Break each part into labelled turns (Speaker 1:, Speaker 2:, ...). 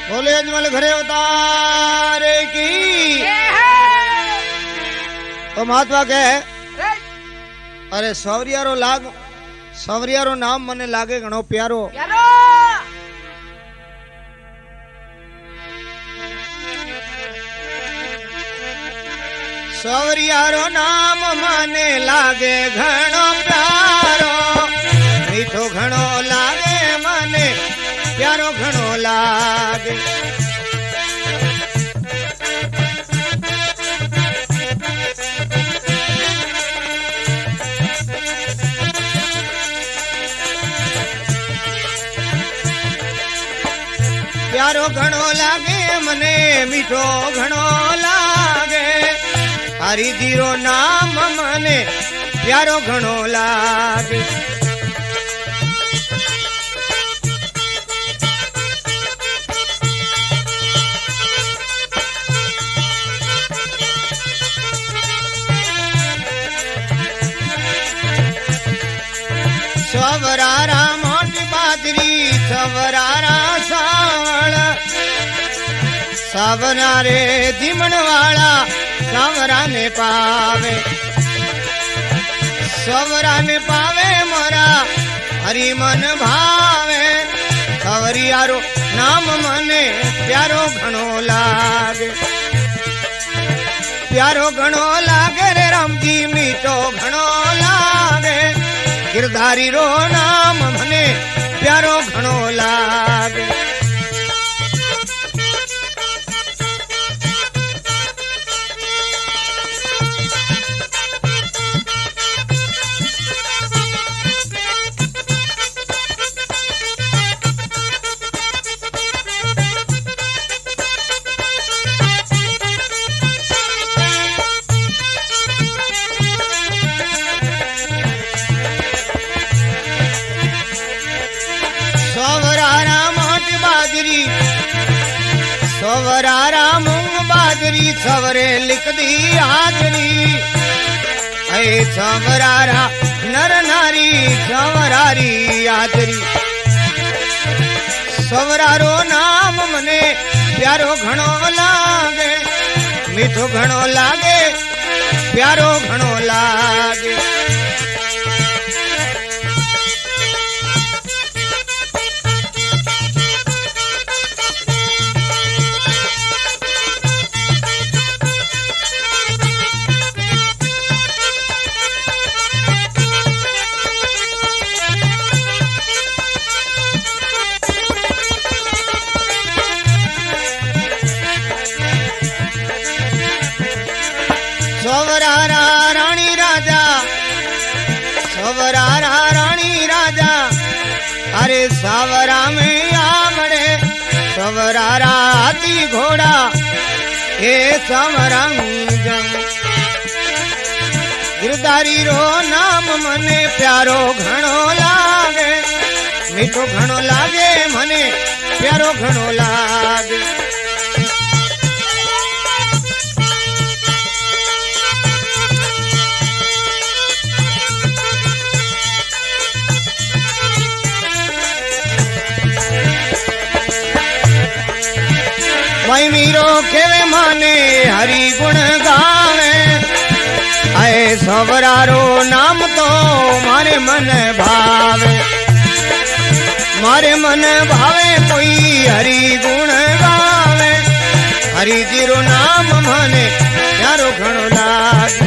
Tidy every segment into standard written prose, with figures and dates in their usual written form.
Speaker 1: बोले अजमल घरे उतारे की। तो महात्मा कहे अरे सवरियारो लाग सवरियारो नाम मने लागे घणो प्यारो। सवरियारो नाम मने लागे घणो प्यारो। मीठो घणो लागे मने प्यारो घणो लागे। प्यारो घणो लागे मने मीठो घणो लागे। हरि जीरो नाम मने प्यारो घणो लागे। सवरारा मोटी बाजरी सवरारा सावळ। सावरा रे धीमण वाला सावरा ने पावे। सवरा ने पावे मोरा हरि मन भावे। सवरियारो नाम मने प्यारो घणो लागे। प्यारो घणो लागे रे राम जी मीठो घणो लागे। गिरधारी रो नाम मने प्यारो घणो लागे। सवरारा मूंग बाजरी सवरे लिख दी हाजरी। ऐ सवरारा नर नारी सवरारी हाजरी। सवरारो नाम मने प्यारो घणो लागे। मीठो घणो लागे प्यारो घणो लागे। सवरारा रानी राजा सवरारा रानी राजा। अरे सावरा में आवड़े सवरारा हाथी घोड़ा ए समरंगम। गिरधारी रो नाम मने प्यारो घणो लागे। मीठो घणो लागे मने प्यारो घणो लागे। भाई मीरो केवे माने हरि गुण गावे। आए सवरारो नाम तो मारे मन भावे। मारे मन भावे कोई हरि गुण गावे। हरि जीरो नाम मने प्यारो घणो लागे।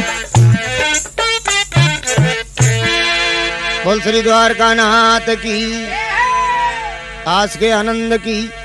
Speaker 1: बोल श्री द्वारका नाथ की आस के आनंद की।